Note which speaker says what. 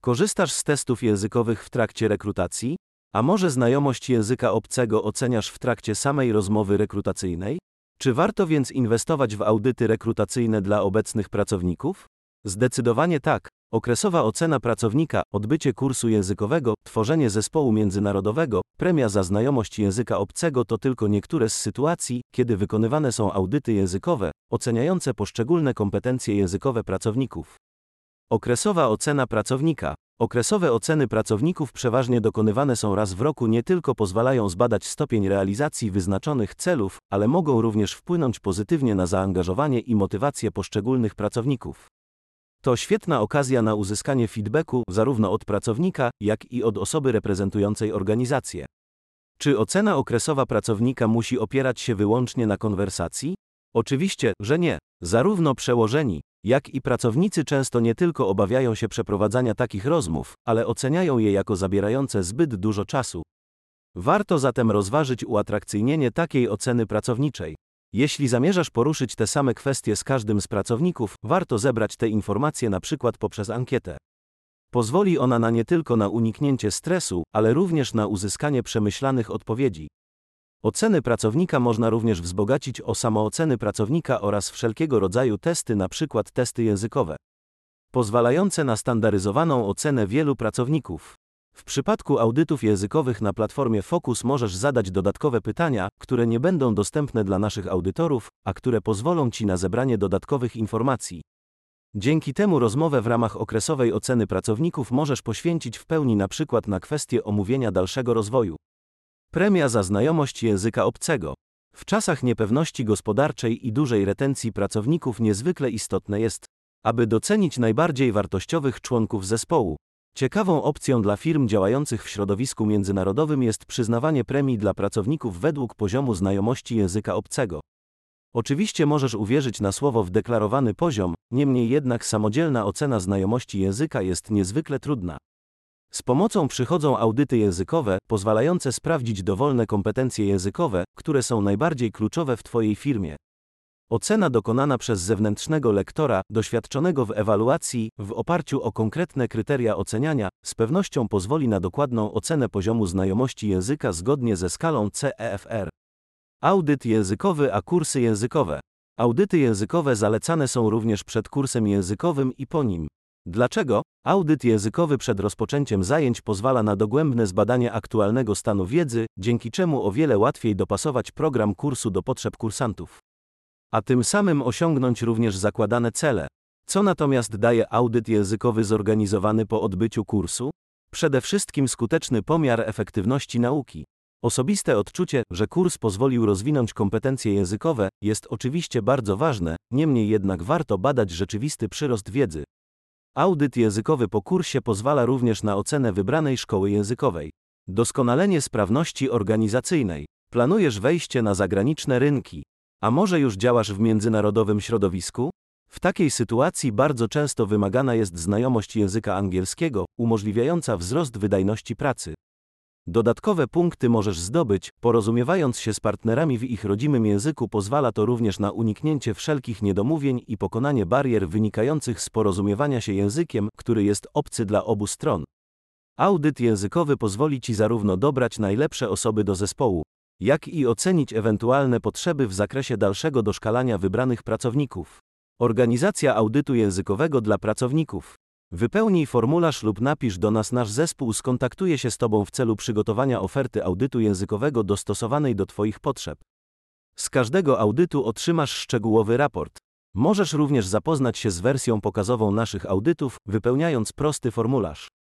Speaker 1: Korzystasz z testów językowych w trakcie rekrutacji? A może znajomość języka obcego oceniasz w trakcie samej rozmowy rekrutacyjnej? Czy warto więc inwestować w audyty rekrutacyjne dla obecnych pracowników? Zdecydowanie tak. Okresowa ocena pracownika, odbycie kursu językowego, tworzenie zespołu międzynarodowego, premia za znajomość języka obcego to tylko niektóre z sytuacji, kiedy wykonywane są audyty językowe, oceniające poszczególne kompetencje językowe pracowników. Okresowa ocena pracownika. Okresowe oceny pracowników przeważnie dokonywane są raz w roku, nie tylko pozwalają zbadać stopień realizacji wyznaczonych celów, ale mogą również wpłynąć pozytywnie na zaangażowanie i motywację poszczególnych pracowników. To świetna okazja na uzyskanie feedbacku zarówno od pracownika, jak i od osoby reprezentującej organizację. Czy ocena okresowa pracownika musi opierać się wyłącznie na konwersacji? Oczywiście, że nie. Zarówno przełożeni, jak i pracownicy często nie tylko obawiają się przeprowadzania takich rozmów, ale oceniają je jako zabierające zbyt dużo czasu. Warto zatem rozważyć uatrakcyjnienie takiej oceny pracowniczej. Jeśli zamierzasz poruszyć te same kwestie z każdym z pracowników, warto zebrać te informacje np. poprzez ankietę. Pozwoli ona nie tylko na uniknięcie stresu, ale również na uzyskanie przemyślanych odpowiedzi. Oceny pracownika można również wzbogacić o samooceny pracownika oraz wszelkiego rodzaju testy, np. testy językowe, pozwalające na standaryzowaną ocenę wielu pracowników. W przypadku audytów językowych na platformie Focus możesz zadać dodatkowe pytania, które nie będą dostępne dla naszych audytorów, a które pozwolą Ci na zebranie dodatkowych informacji. Dzięki temu rozmowę w ramach okresowej oceny pracowników możesz poświęcić w pełni np. na kwestię omówienia dalszego rozwoju. Premia za znajomość języka obcego. W czasach niepewności gospodarczej i dużej retencji pracowników niezwykle istotne jest, aby docenić najbardziej wartościowych członków zespołu. Ciekawą opcją dla firm działających w środowisku międzynarodowym jest przyznawanie premii dla pracowników według poziomu znajomości języka obcego. Oczywiście możesz uwierzyć na słowo w deklarowany poziom, niemniej jednak samodzielna ocena znajomości języka jest niezwykle trudna. Z pomocą przychodzą audyty językowe, pozwalające sprawdzić dowolne kompetencje językowe, które są najbardziej kluczowe w Twojej firmie. Ocena dokonana przez zewnętrznego lektora, doświadczonego w ewaluacji, w oparciu o konkretne kryteria oceniania, z pewnością pozwoli na dokładną ocenę poziomu znajomości języka zgodnie ze skalą CEFR. Audyt językowy a kursy językowe. Audyty językowe zalecane są również przed kursem językowym i po nim. Dlaczego? Audyt językowy przed rozpoczęciem zajęć pozwala na dogłębne zbadanie aktualnego stanu wiedzy, dzięki czemu o wiele łatwiej dopasować program kursu do potrzeb kursantów, a tym samym osiągnąć również zakładane cele. Co natomiast daje audyt językowy zorganizowany po odbyciu kursu? Przede wszystkim skuteczny pomiar efektywności nauki. Osobiste odczucie, że kurs pozwolił rozwinąć kompetencje językowe, jest oczywiście bardzo ważne, niemniej jednak warto badać rzeczywisty przyrost wiedzy. Audyt językowy po kursie pozwala również na ocenę wybranej szkoły językowej. Doskonalenie sprawności organizacyjnej. Planujesz wejście na zagraniczne rynki. A może już działasz w międzynarodowym środowisku? W takiej sytuacji bardzo często wymagana jest znajomość języka angielskiego, umożliwiająca wzrost wydajności pracy. Dodatkowe punkty możesz zdobyć, porozumiewając się z partnerami w ich rodzimym języku. Pozwala to również na uniknięcie wszelkich niedomówień i pokonanie barier wynikających z porozumiewania się językiem, który jest obcy dla obu stron. Audyt językowy pozwoli Ci zarówno dobrać najlepsze osoby do zespołu, jak i ocenić ewentualne potrzeby w zakresie dalszego doszkalania wybranych pracowników. Organizacja audytu językowego dla pracowników. Wypełnij formularz lub napisz do nas. Nasz zespół skontaktuje się z Tobą w celu przygotowania oferty audytu językowego dostosowanej do Twoich potrzeb. Z każdego audytu otrzymasz szczegółowy raport. Możesz również zapoznać się z wersją pokazową naszych audytów, wypełniając prosty formularz.